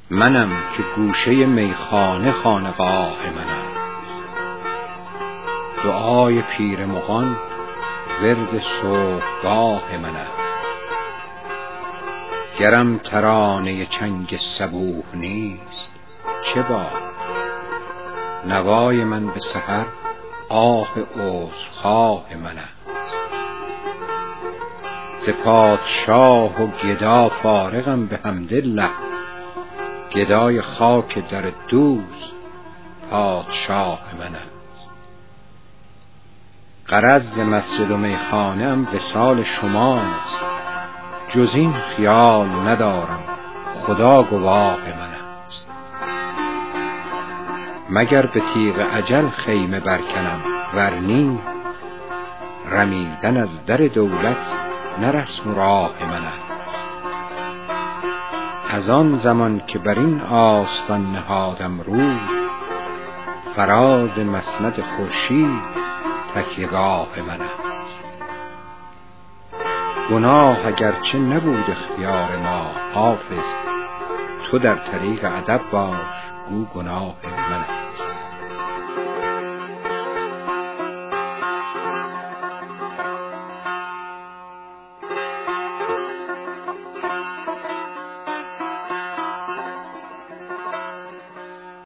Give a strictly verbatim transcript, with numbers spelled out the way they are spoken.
منم که گوشه میخانه خانقاه من است. دعای پیر مغان ورد صبحگاه من است. گرم ترانه چنگ صبوح نیست چه با نوای من به سحر آه عذرخواه من است. ز پادشاه و گدا فارغم به حمدالله، گدای خاک در دوست پادشاه من است. غرض ز مسجد و میخانه ام وصال شماست، جز این خیال ندارم خدا گواه من است. مگر به تیغ اجل خیمه برکنم ورنی، رمیدن از در دولت نه رسم و راه من است. از آن زمان که بر این آستان نهادم روی، فراز مسند خورشید تکیهگاه من است. گناه اگرچه نبود اختیار ما حافظ، تو در طریق ادب باش گو گناه من است.